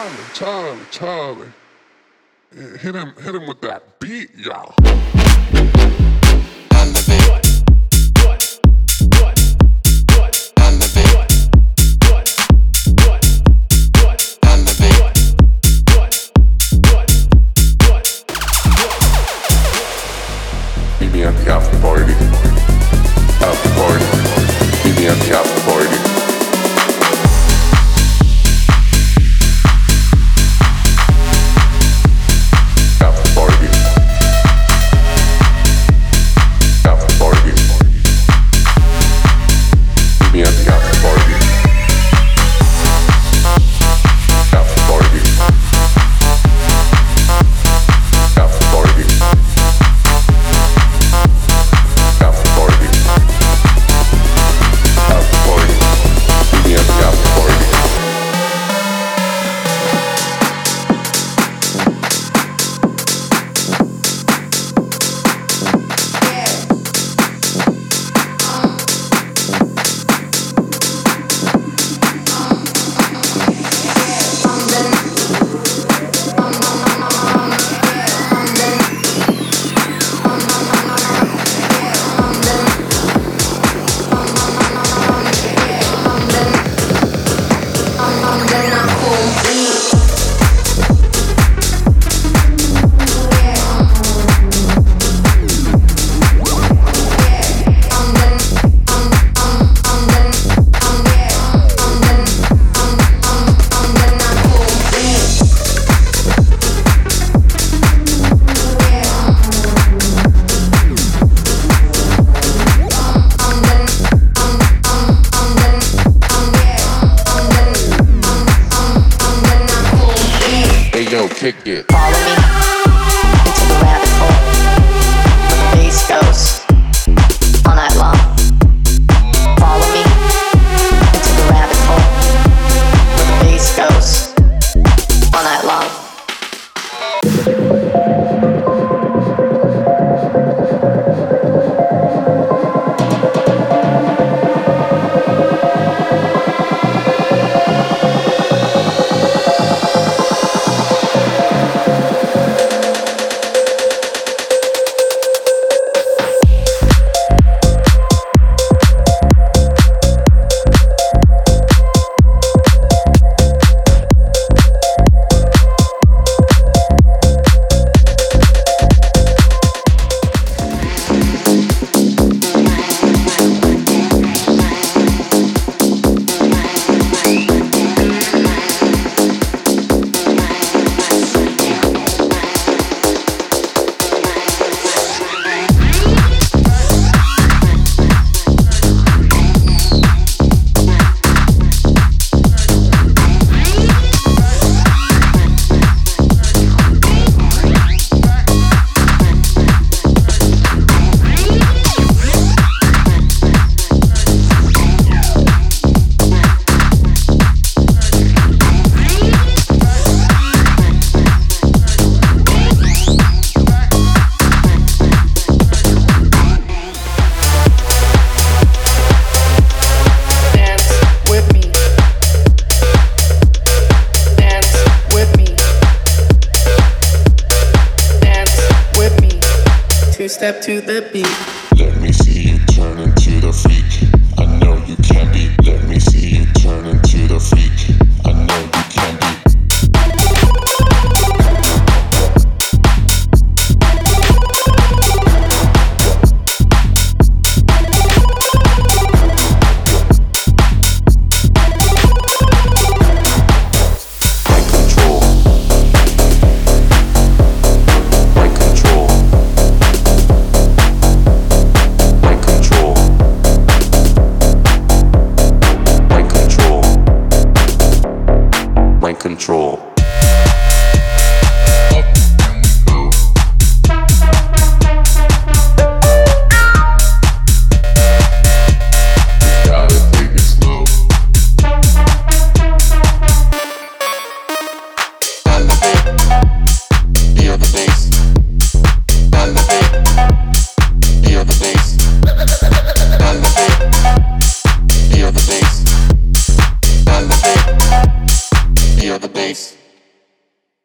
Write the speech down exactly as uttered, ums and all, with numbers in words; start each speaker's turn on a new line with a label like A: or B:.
A: Charlie, Charlie. Yeah, hit him, hit him with that beat, y'all.
B: On the beat.
C: What? What? What?
B: On the beat.
C: What? What? What?
B: On the beat.
C: What? What? What?
A: Meet me at the after party. After party. Meet me at the after party. Kick it.
D: Follow me into the rabbit hole where the bass goes all night long. Follow me into the rabbit hole where the bass goes all night long.
E: Step to the beat.
A: Let me see you turn into the freak. I know you can be. Let me see you turn into the freak. I know you can be. Control.